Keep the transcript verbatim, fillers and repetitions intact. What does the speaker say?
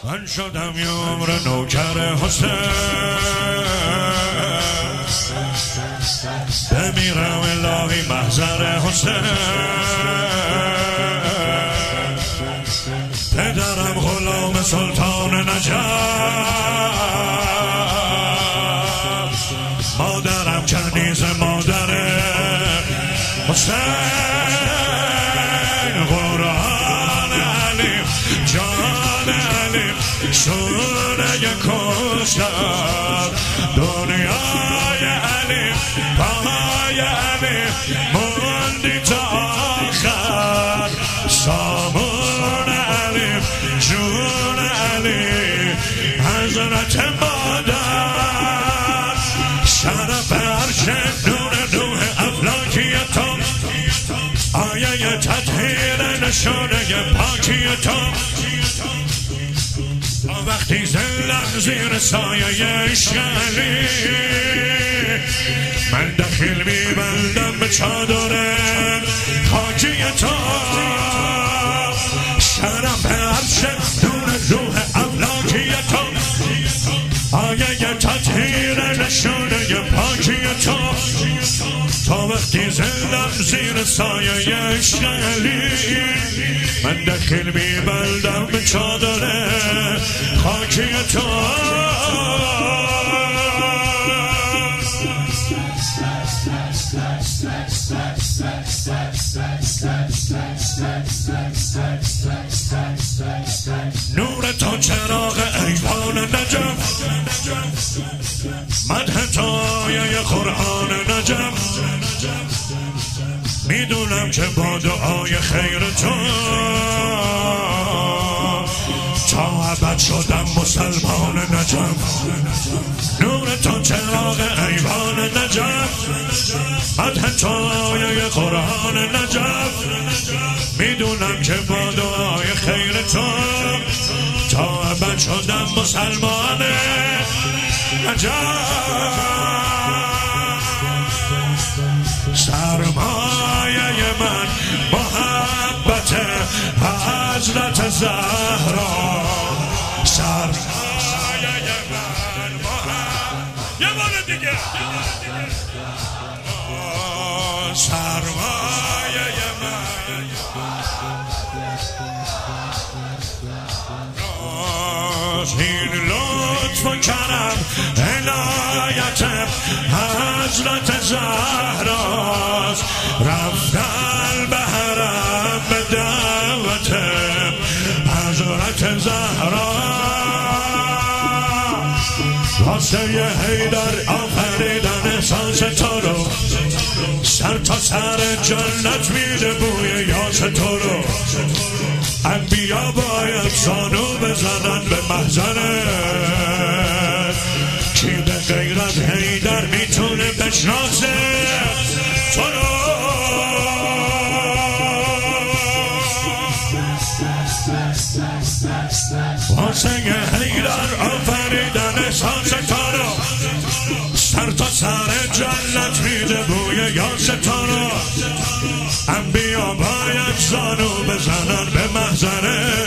من شدم یمر نوکر حسین، بمیرم الهی محضر حسین. پدرم غلام سلطان نجف، مادرم کنیز مادر حسین. قرآن علیم جان علیم سونه کشتر، دنیای علیم پای علیم موندی تا آخر. سامون علیم جون علیم حضرت مادر، شرف عرش نور روح افلاکی تو، آیه تطهیر نشانه پاکی تو. تا وقتی زلم زیر سایه عشقی، من دخیل میبندم به چادر خاکی تو. شرف عرش نور روح افلاکی تو، آیه تطهیر نشانه پاکی تو. تا وقتی زندم زیر سایه عشقی، من دخیل میبندم به چادر خاکی تو. نور تو چراغ ایوان نجف، مدح تو آیه قرآن نجف. میدونم که با دعای خیر تو تا ابد شدم مسلمان نجف. نور تو چراغ ایوان نجف، مدح تو آیه قرآن نجف. میدونم که با دعای خیر تو تا ابد شدم مسلمان نجف. سرمایه من محبت حضرت زهرا، سرمایه من محبت. یه بار دیگه سرمایه من این لطف و کرم عنایت حضرت زهراست. رفتن به حرم به دعوت حضرت زهرا، واسه حیدر آفریدن احساس تو رو، سر تا سر جنت میده بوی یاس تو رو. انبیا باید زانو بزنن به محضرت، کی به غیر از حیدر میتونه بشناسه تو رو. واسه حیدر آفریدن احساس تو رو، سر تا سر جنت میده بوی یاس تو رو. انبیا باید زانو بزنن به محضرت،